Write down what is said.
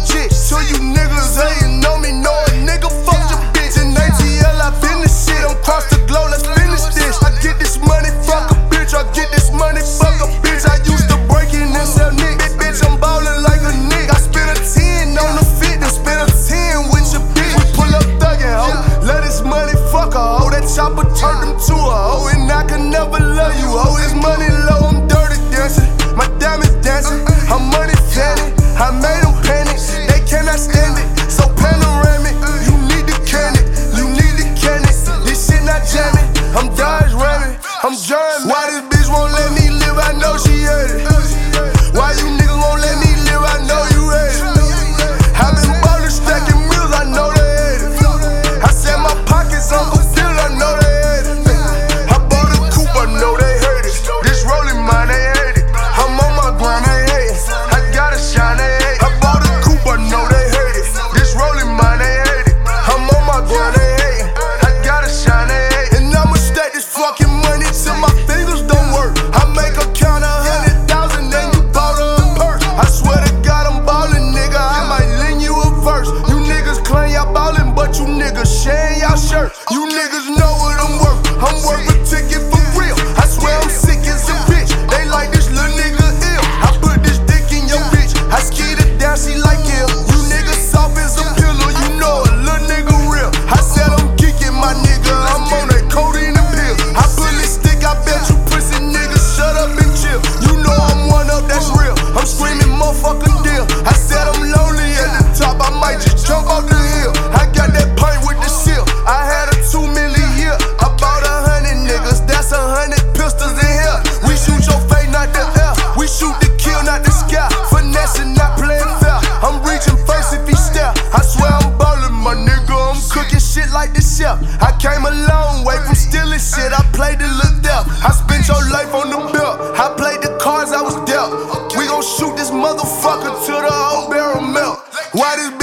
legit. So you niggas hating on me, know a nigga fucked your bitch. In ATL, I been the shit. I'm cross the globe, let's finish this. I get this money, fuck a bitch. I get this money, fuck a bitch. I used to break in and sell niggas. Bitch, I'm ballin' like a nigga. I spent a 10 on the fit, then spent a 10 with your bitch. We pull up thuggin', ho. Love this money, fuck a hoe. That chopper turned him to a hoe, and I can never love you, ho. This money low, I'm dirty dancing. My diamonds dancing, I'm money fanning. I made them panic, they cannot stand it. So panoramic, you need to can it, you need to can it. This shit not jamming, I'm Dodge ramming, I'm German. Why this bitch won't let me live? I know she heard it. Why you niggas won't let me live? I know you hate it. I been ballin', stacking meals, I know they hate it. I said my pockets on fulfilled, I know they hate it. I bought a coupe, I know they hate it. This rolling mine, they hate it. I'm on my grind, they hate it. I gotta shine, they hate it. I bought a coupe, I know they hate it. This rolling mine, they hate it. I'm on my grind, they hate it. I gotta shine, they hate it. And I'ma stack this fucking money till my fingers don't work. I make a count 100,000, then you bought her a purse. I swear to God, I'm ballin', nigga. I might lend you a verse. You niggas claim y'all ballin', but you niggas sharing y'all shirt. You niggas know what I'm worth. I'm worth a ticket for real. I swear I'm sick as a bitch. They like this little nigga ill. I put this dick in your bitch. I skied it down, she like ill. You niggas soft as a pillow. You know a little nigga real. I said I'm kicking my nigga. I'm on that codeine and pill. I put this stick, I bet you pussy niggas shut up and chill. You know I'm one up, that's real. I'm screaming motherfucking deal. I said I'm lonely at the top. I might just jump off the hill. I got that pint with the seal. I had a 2 million year. I bought 100 niggas. That's 100 pistols in here. We shoot your face, not the air. We shoot the kill, not the sky. Finessing, not playing fair. I'm reaching first if he stare. I swear I'm ballin', my nigga. I'm cooking shit like the chef. I came a long way from stealing shit. I played the little death. I spent your life on the belt. I played the cards I was dealt. We gon' shoot this motherfucker till the whole barrel melt. Why this